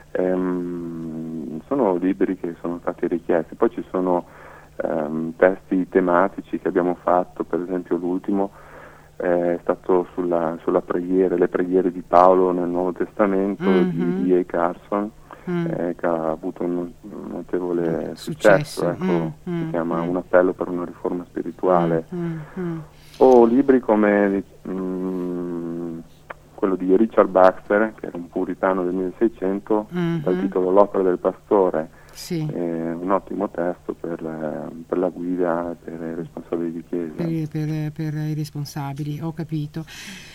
ehm, sono libri che sono stati richiesti. Poi ci sono Um, testi tematici che abbiamo fatto, per esempio l'ultimo eh, è stato sulla, sulla preghiera, le preghiere di Paolo nel Nuovo Testamento, mm-hmm. di D A Carson, mm. eh, che ha avuto un, un notevole successo, successo, ecco, mm, si mm, chiama mm. Un appello per una riforma spirituale, mm, mm. o libri come mm, quello di Richard Baxter, che era un puritano del milleseicento, mm-hmm. dal titolo L'opera del pastore. Sì. È un ottimo testo per la, per la guida e per i responsabili di chiesa. Per, per, per i responsabili, ho capito.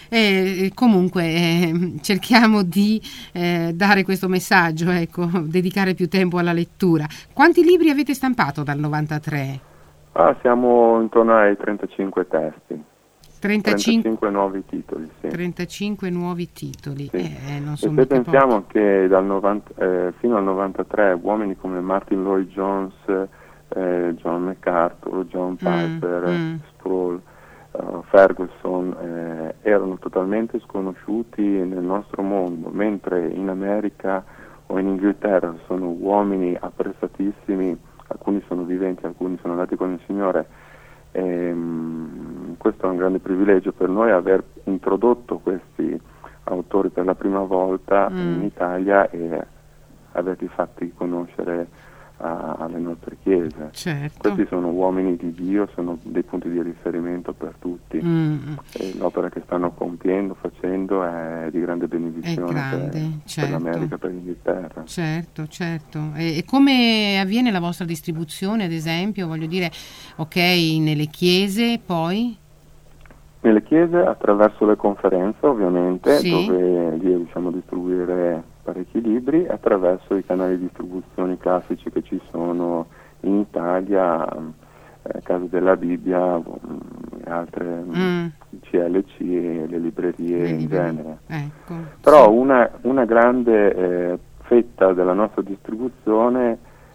E, comunque eh, cerchiamo di eh, dare questo messaggio, ecco, dedicare più tempo alla lettura. Quanti libri avete stampato dal novantatré? Ah, siamo intorno ai trentacinque testi. trentacinque, trentacinque nuovi titoli, sì. trentacinque nuovi titoli, sì. eh, non e sono se mica pensiamo pochi. che dal novanta, eh, fino al novantatré uomini come Martin Lloyd Jones, eh, John MacArthur, John Piper, mm, mm. Sproul, uh, Ferguson eh, erano totalmente sconosciuti nel nostro mondo, mentre in America o in Inghilterra sono uomini apprezzatissimi, alcuni sono viventi, alcuni sono andati con il Signore. E, um, questo è un grande privilegio per noi, aver introdotto questi autori per la prima volta mm. in Italia e averli fatti conoscere a, alle nostre chiese. Certo. Questi sono uomini di Dio, sono dei punti di riferimento per tutti. Mm. E l'opera che stanno compiendo, facendo, è di grande benedizione è grande, per, certo. per l'America, per l'Inghilterra. Certo, certo. E, e come avviene la vostra distribuzione, ad esempio? Voglio dire, ok, nelle chiese, poi? Nelle chiese attraverso le conferenze, ovviamente, sì. dove lì riusciamo a distribuire parecchi libri, attraverso i canali di distribuzione classici che ci sono in Italia, eh, Casa della Bibbia, mh, altre mm. C L C e le librerie le in librerie. genere. Ecco, Però sì. una, una grande eh, fetta della nostra distribuzione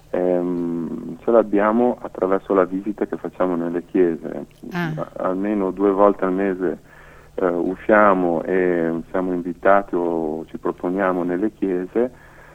ehm, ce l'abbiamo attraverso la visita che facciamo nelle chiese. Ah. Almeno due volte al mese Uh, usciamo e siamo invitati o ci proponiamo nelle chiese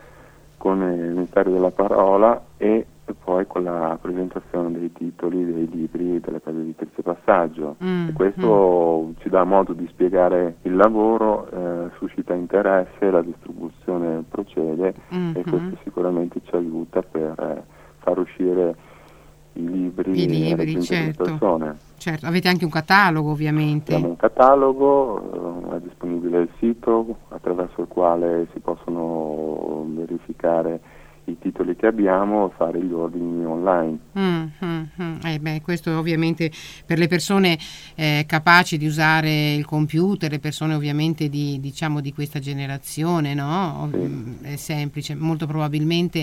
con il Ministero della Parola e poi con la presentazione dei titoli dei libri delle case editrici Passaggio. Mm, e questo mm. ci dà modo di spiegare il lavoro, eh, suscita interesse, la distribuzione procede mm-hmm. e questo sicuramente ci aiuta per eh, far uscire i libri, I libri, alle certo. persone. Certo, avete anche un catalogo, ovviamente. Abbiamo un catalogo, è disponibile il sito attraverso il quale si possono verificare i titoli che abbiamo, fare gli ordini online. Mm, mm, mm. Eh beh, questo ovviamente per le persone eh, capaci di usare il computer, le persone ovviamente di, diciamo, di questa generazione, no? Sì. È semplice. Molto probabilmente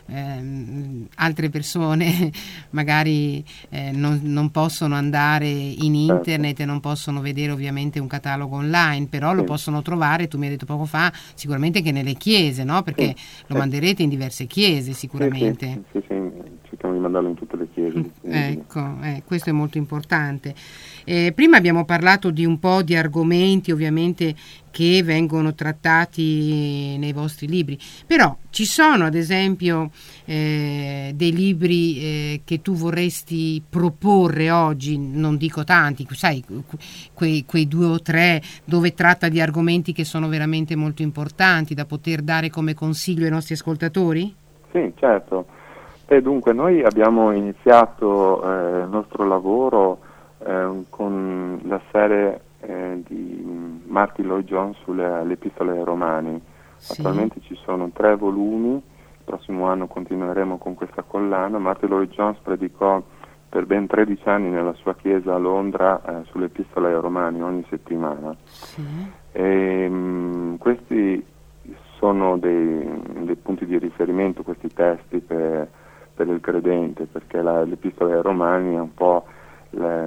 ehm, altre persone magari eh, non, non possono andare in internet e non possono vedere ovviamente un catalogo online, però lo Sì. possono trovare, tu mi hai detto poco fa, sicuramente che nelle chiese, no? Perché Sì. lo Sì. manderete in diverse chiese sicuramente. Sì, sì, sì, sì, cerchiamo di mandarlo in tutte le chiese. Ecco, eh, questo è molto importante. Eh, prima abbiamo parlato di un po' di argomenti ovviamente che vengono trattati nei vostri libri, però ci sono ad esempio eh, dei libri eh, che tu vorresti proporre oggi, non dico tanti, sai, quei, quei due o tre dove tratta di argomenti che sono veramente molto importanti da poter dare come consiglio ai nostri ascoltatori? Sì, certo. E dunque noi abbiamo iniziato eh, il nostro lavoro eh, con la serie eh, di Martyn Lloyd-Jones sulle le epistole ai Romani. Sì. Attualmente ci sono tre volumi, il prossimo anno continueremo con questa collana. Martyn Lloyd-Jones predicò per ben tredici anni nella sua chiesa a Londra eh, sulle epistole ai Romani ogni settimana. Sì. E, mh, questi sono dei, dei punti di riferimento, questi testi per per il credente, perché la, l'Epistola ai Romani è un po' le,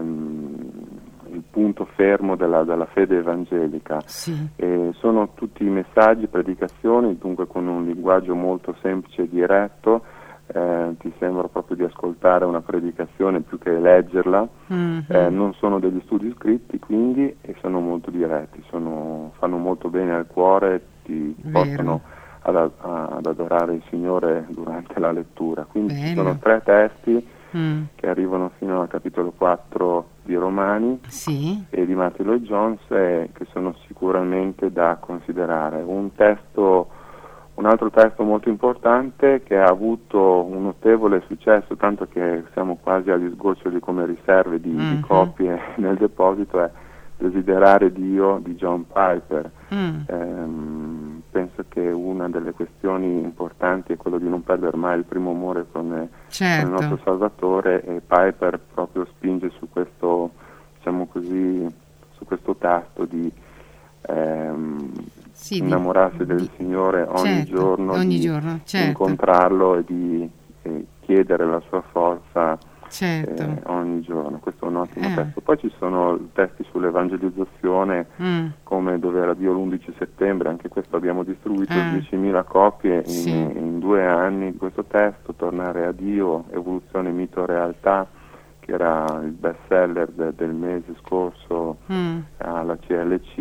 il punto fermo della, della fede evangelica. Sì. E sono tutti messaggi, predicazioni, dunque con un linguaggio molto semplice e diretto, eh, ti sembra proprio di ascoltare una predicazione più che leggerla. Mm-hmm. Eh, non sono degli studi scritti quindi, e sono molto diretti, sono, fanno molto bene al cuore, ti Vero. portano Ad, ad adorare il Signore durante la lettura. Quindi Bello. ci sono tre testi mm. che arrivano fino al capitolo quattro di Romani, sì. e di Martyn Lloyd-Jones, eh, che sono sicuramente da considerare. Un testo, un altro testo molto importante che ha avuto un notevole successo, tanto che siamo quasi agli sgoccioli come riserve di, mm-hmm. di copie nel deposito, è Desiderare Dio di John Piper. Mm. Ehm, penso che una delle questioni importanti è quello di non perdere mai il primo amore con, certo. con il nostro Salvatore, e Piper proprio spinge su questo, diciamo così, su questo tasto di ehm, sì, innamorarsi di, del di, Signore ogni certo, giorno, ogni di giorno, certo. incontrarlo e di eh, chiedere la sua forza. Certo. Eh, ogni giorno. Questo è un ottimo eh. testo. Poi ci sono testi sull'evangelizzazione, mm. come Dove era Dio l'undici settembre, anche questo abbiamo distribuito eh. diecimila copie in, sì. in due anni di questo testo. Tornare a Dio, Evoluzione, Mito, Realtà, che era il best seller de, del mese scorso mm. alla C L C.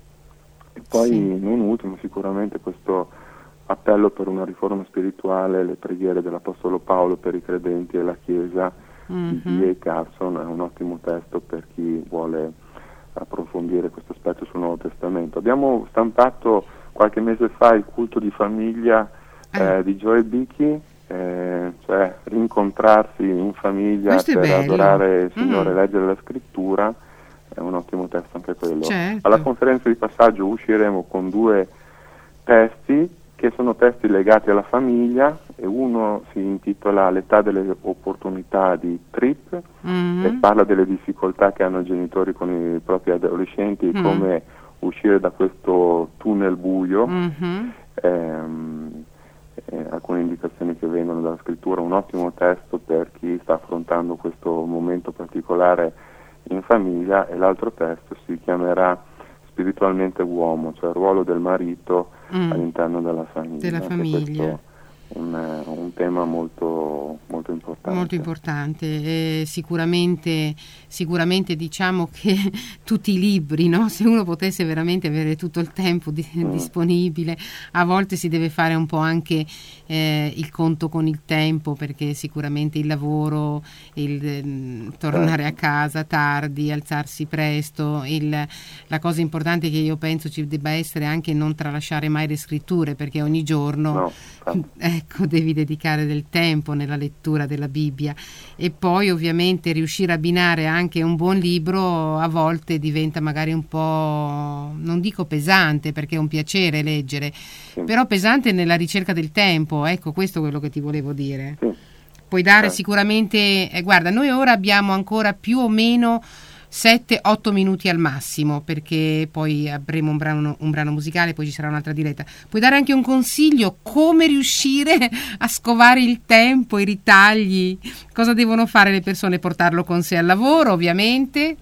E poi sì. non ultimo sicuramente questo appello per una riforma spirituale, le preghiere dell'Apostolo Paolo per i credenti e la Chiesa, mm-hmm. di D A Carson. È un ottimo testo per chi vuole approfondire questo aspetto sul Nuovo Testamento. Abbiamo stampato qualche mese fa il culto di famiglia eh, di Joel Beakey, eh, cioè rincontrarsi in famiglia questo per adorare il Signore, mm. leggere la scrittura. È un ottimo testo anche quello. Certo. Alla conferenza di passaggio usciremo con due testi che sono testi legati alla famiglia, e uno si intitola L'età delle opportunità di Tripp, mm-hmm. e parla delle difficoltà che hanno i genitori con i propri adolescenti, mm. come uscire da questo tunnel buio, mm-hmm. ehm, eh, alcune indicazioni che vengono dalla scrittura. Un ottimo testo per chi sta affrontando questo momento particolare in famiglia. E l'altro testo si chiamerà Spiritualmente uomo, cioè il ruolo del marito mm. all'interno della famiglia. Della famiglia. Questo è un, un tema molto, molto importante. Molto importante. Eh, sicuramente, sicuramente diciamo che tutti i libri, no? Se uno potesse veramente avere tutto il tempo di, mm. disponibile, a volte si deve fare un po' anche eh, il conto con il tempo, perché sicuramente il lavoro, il eh, tornare a casa tardi, alzarsi presto, il, la cosa importante che io penso ci debba essere anche non tralasciare mai le scritture, perché ogni giorno no, ecco, ecco, devi dedicare del tempo nella lettura della Bibbia, e poi ovviamente riuscire a abbinare anche un buon libro a volte diventa magari un po', non dico pesante perché è un piacere leggere, sì. però pesante nella ricerca del tempo, ecco, questo è quello che ti volevo dire. Sì. Puoi dare sicuramente, eh, guarda, noi ora abbiamo ancora più o meno sette otto minuti al massimo, perché poi avremo un brano, un brano musicale, poi ci sarà un'altra diretta. Puoi dare anche un consiglio come riuscire a scovare il tempo, i ritagli, cosa devono fare le persone? Portarlo con sé al lavoro, ovviamente.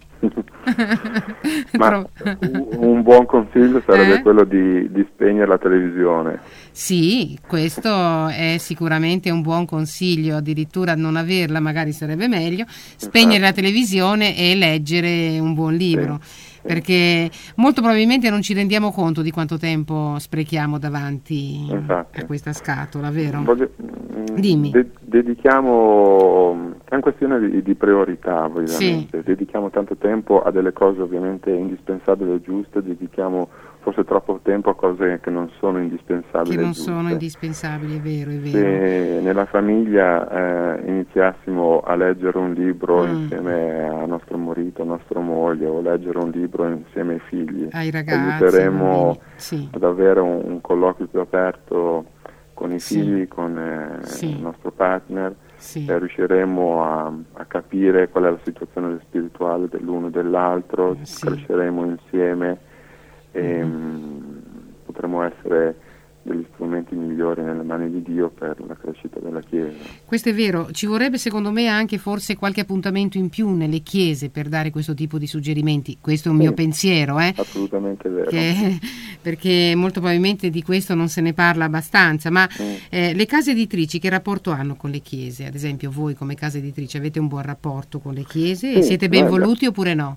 Ma un buon consiglio sarebbe eh? quello di, di spegnere la televisione. Sì, questo è sicuramente un buon consiglio, addirittura non averla magari sarebbe meglio, spegnere Infatti. la televisione e leggere un buon libro, sì, sì. perché molto probabilmente non ci rendiamo conto di quanto tempo sprechiamo davanti Infatti. a questa scatola, vero? Voglio, Dimmi. De- dedichiamo, è una questione di, di priorità, ovviamente, sì. dedichiamo tanto tempo a delle cose ovviamente indispensabili e giuste, dedichiamo forse troppo tempo a cose che non sono indispensabili. Che non giuste. sono indispensabili, è vero, è vero. Se nella famiglia eh, iniziassimo a leggere un libro mm. insieme a nostro marito, a nostra moglie, o leggere un libro insieme ai figli, ai ragazzi, aiuteremo sì. ad avere un, un colloquio più aperto con i sì. figli, con eh, sì. il nostro partner, sì. e riusciremo a, a capire qual è la situazione spirituale dell'uno e dell'altro, sì. cresceremo insieme e mm. potremo essere degli strumenti migliori nelle mani di Dio per la crescita della Chiesa. Questo è vero, ci vorrebbe secondo me anche forse qualche appuntamento in più nelle chiese per dare questo tipo di suggerimenti, questo è un sì, mio pensiero, eh? assolutamente vero, che, perché molto probabilmente di questo non se ne parla abbastanza, ma mm. eh, le case editrici che rapporto hanno con le chiese? Ad esempio voi come case editrici avete un buon rapporto con le chiese? Sì, e siete ben guarda. voluti oppure no?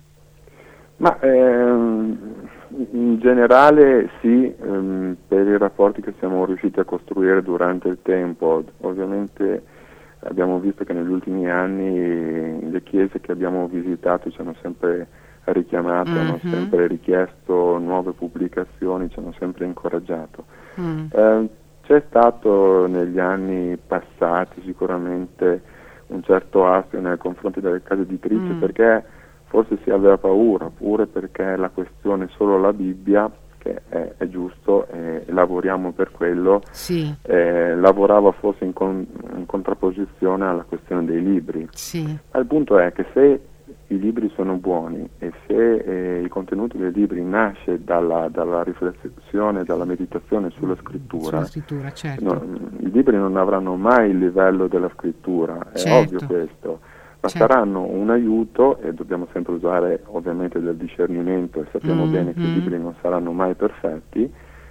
Ma ehm, in generale sì, ehm, per i rapporti che siamo riusciti a costruire durante il tempo. Ovviamente abbiamo visto che negli ultimi anni le chiese che abbiamo visitato ci hanno sempre richiamato, mm-hmm. hanno sempre richiesto nuove pubblicazioni, ci hanno sempre incoraggiato. Mm. Eh, c'è stato negli anni passati sicuramente un certo astio nei confronti delle case editrici mm. perché forse si aveva paura, oppure perché la questione solo la Bibbia, che è, è giusto, e lavoriamo per quello, sì. eh, lavorava forse in, con, in contrapposizione alla questione dei libri. Sì. Ma il punto è che se i libri sono buoni e se eh, il contenuto dei libri nasce dalla, dalla riflessione, dalla meditazione sulla scrittura, sulla scrittura certo. no, i libri non avranno mai il livello della scrittura, è certo. ovvio questo. Ma certo. saranno un aiuto, e dobbiamo sempre usare ovviamente del discernimento, e sappiamo mm, bene che mm. i libri non saranno mai perfetti,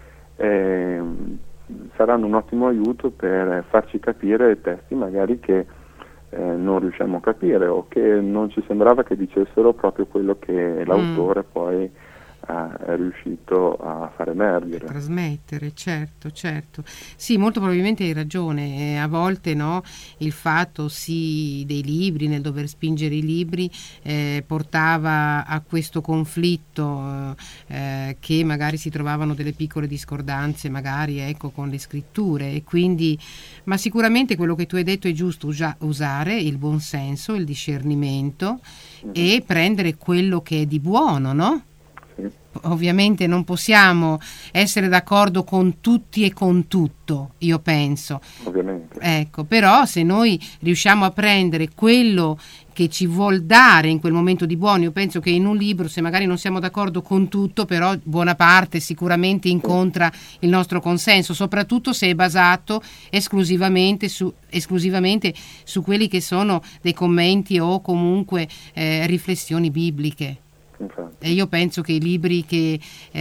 eh, saranno un ottimo aiuto per farci capire testi magari che eh, non riusciamo a capire o che non ci sembrava che dicessero proprio quello che l'autore mm. poi Uh, è riuscito a far emergere, a trasmettere, certo, certo. Sì, molto probabilmente hai ragione. Eh, a volte no, il fatto sì dei libri, nel dover spingere i libri, eh, portava a questo conflitto eh, che magari si trovavano delle piccole discordanze, magari ecco con le scritture, e quindi, ma sicuramente quello che tu hai detto è giusto, usa- usare il buon senso, il discernimento mm-hmm. e prendere quello che è di buono, no? Ovviamente non possiamo essere d'accordo con tutti e con tutto, io penso. Ovviamente. Ecco, però se noi riusciamo a prendere quello che ci vuol dare in quel momento di buono, io penso che in un libro, se magari non siamo d'accordo con tutto, però buona parte sicuramente incontra il nostro consenso, soprattutto se è basato esclusivamente su, esclusivamente su quelli che sono dei commenti o comunque eh, riflessioni bibliche. E io penso che i libri che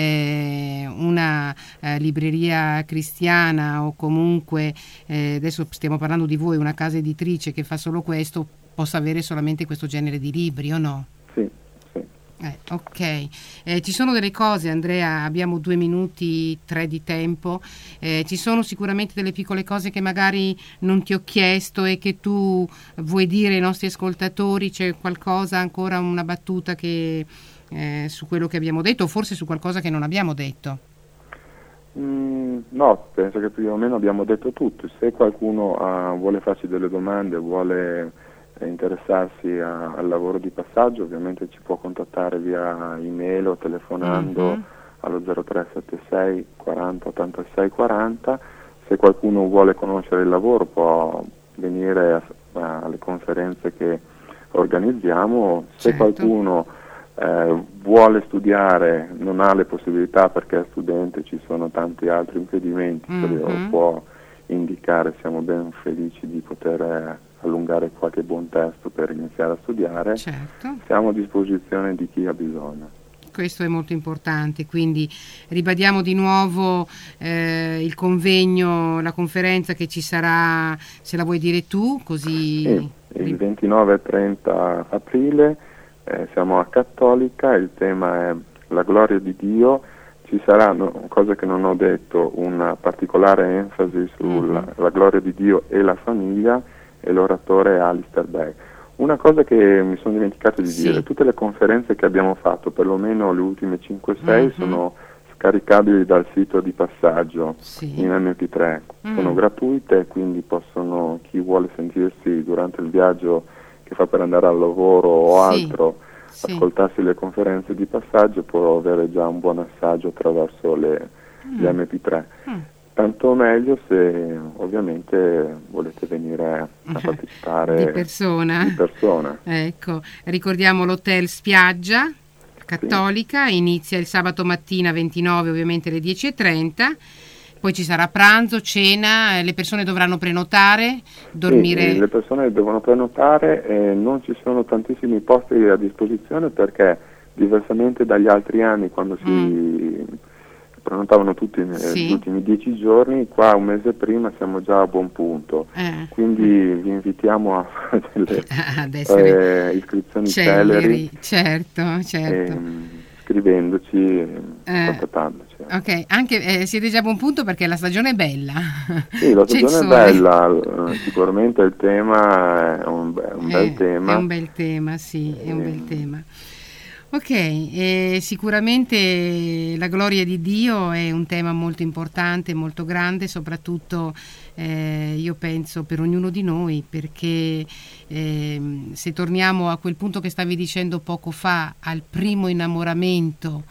eh, una eh, libreria cristiana o comunque, eh, adesso stiamo parlando di voi, una casa editrice che fa solo questo, possa avere solamente questo genere di libri, o no? Sì, sì. Eh, ok, eh, ci sono delle cose, Andrea, abbiamo due minuti, tre di tempo, eh, ci sono sicuramente delle piccole cose che magari non ti ho chiesto e che tu vuoi dire ai nostri ascoltatori. C'è qualcosa ancora, una battuta che eh, su quello che abbiamo detto, o forse su qualcosa che non abbiamo detto? Mm, no, penso che più o meno abbiamo detto tutto. Se qualcuno uh, vuole farci delle domande, vuole eh, interessarsi a, al lavoro di passaggio, ovviamente ci può contattare via email o telefonando mm-hmm. allo zero tre sette sei quaranta ottantasei quaranta. Se qualcuno vuole conoscere il lavoro può venire a, a, alle conferenze che organizziamo. Se certo. qualcuno eh, vuole studiare, non ha le possibilità perché è studente, ci sono tanti altri impedimenti, mm-hmm. lo può indicare, siamo ben felici di poter eh, allungare qualche buon testo per iniziare a studiare. Certo. Siamo a disposizione di chi ha bisogno. Questo è molto importante, quindi ribadiamo di nuovo eh, il convegno, la conferenza che ci sarà, se la vuoi dire tu, così... Sì, il ventinove e trenta aprile, eh, siamo a Cattolica, il tema è la gloria di Dio. Ci sarà, no, cosa che non ho detto, una particolare enfasi sulla mm-hmm. la gloria di Dio e la famiglia, e l'oratore è Alistair Begg. Una cosa che mi sono dimenticato di sì. dire, tutte le conferenze che abbiamo fatto, perlomeno le ultime cinque sei, mm-hmm. sono scaricabili dal sito di Passaggio sì. in emme pi tre, mm. sono gratuite, quindi possono, chi vuole sentirsi durante il viaggio che fa per andare al lavoro o sì. altro, sì. ascoltarsi le conferenze di Passaggio, può avere già un buon assaggio attraverso le, mm. gli emme pi tre. Mm. Tanto meglio se ovviamente volete venire a partecipare di persona. Di persona. Ecco, ricordiamo l'hotel Spiaggia Cattolica, sì. Inizia il sabato mattina ventinove, ovviamente alle dieci e trenta. Poi ci sarà pranzo, cena, le persone dovranno prenotare, dormire. Sì, le persone devono prenotare e non ci sono tantissimi posti a disposizione perché diversamente dagli altri anni quando si mm. prenotavano tutti sì. negli ultimi dieci giorni, qua un mese prima siamo già a buon punto, eh. quindi vi invitiamo a fare delle ad essere eh, iscrizioni celeri, certo, certo. E, scrivendoci, eh. contattandoci. Ok, anche eh, siete già a buon punto perché la stagione è bella. Sì, la stagione è bella, sicuramente il tema è un, è un eh, bel tema. È un bel tema, sì, è un bel tema. Ok, eh, sicuramente la gloria di Dio è un tema molto importante, molto grande, soprattutto eh, io penso per ognuno di noi, perché eh, se torniamo a quel punto che stavi dicendo poco fa, al primo innamoramento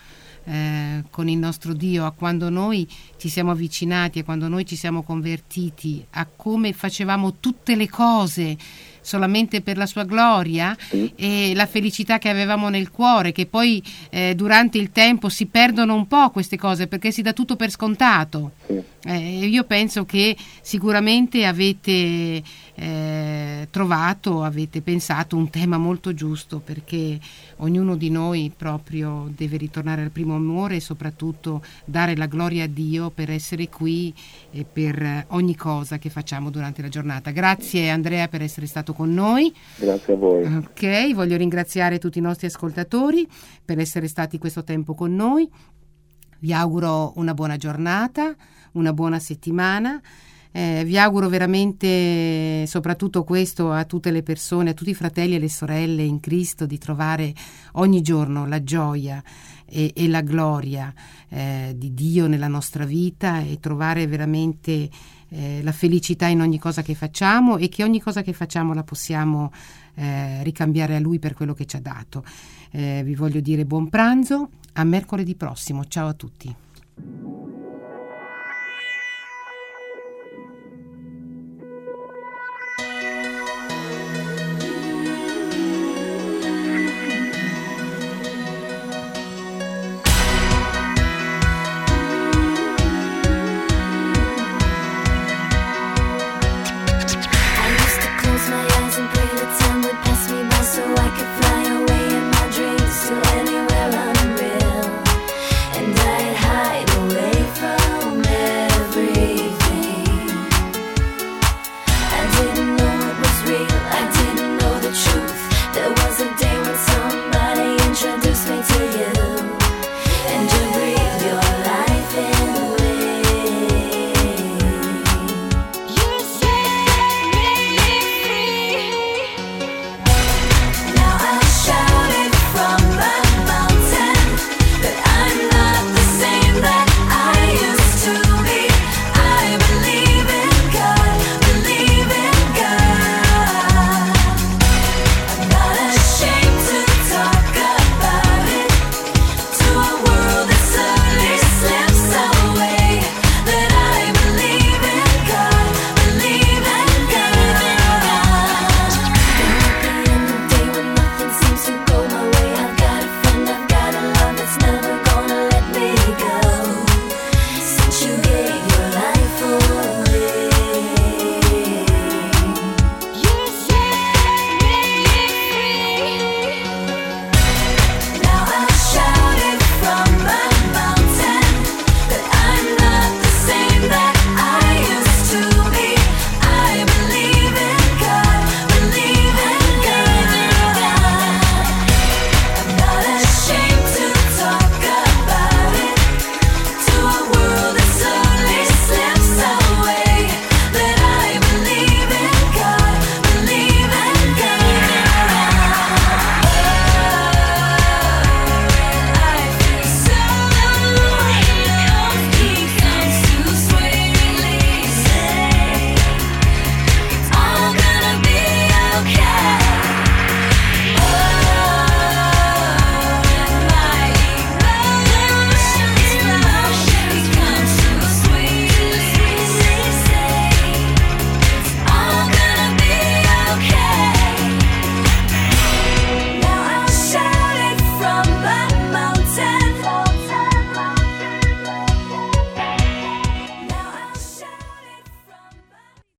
eh, con il nostro Dio, a quando noi ci siamo avvicinati, a quando noi ci siamo convertiti, a come facevamo tutte le cose solamente per la sua gloria, sì. E la felicità che avevamo nel cuore, che poi eh, durante il tempo si perdono un po' queste cose perché si dà tutto per scontato. Sì. Eh, io penso che sicuramente avete eh, trovato, avete pensato un tema molto giusto, perché ognuno di noi proprio deve ritornare al primo amore e soprattutto dare la gloria a Dio per essere qui e per ogni cosa che facciamo durante la giornata. Grazie Andrea per essere stato con noi. Grazie a voi. Ok, voglio ringraziare tutti i nostri ascoltatori per essere stati questo tempo con noi. Vi auguro una buona giornata, una buona settimana. Eh, vi auguro veramente, soprattutto questo, a tutte le persone, a tutti i fratelli e le sorelle in Cristo, di trovare ogni giorno la gioia e, e la gloria eh, di Dio nella nostra vita e trovare veramente eh, la felicità in ogni cosa che facciamo e che ogni cosa che facciamo la possiamo eh, ricambiare a Lui per quello che ci ha dato. Eh, vi voglio dire buon pranzo, a mercoledì prossimo. Ciao a tutti.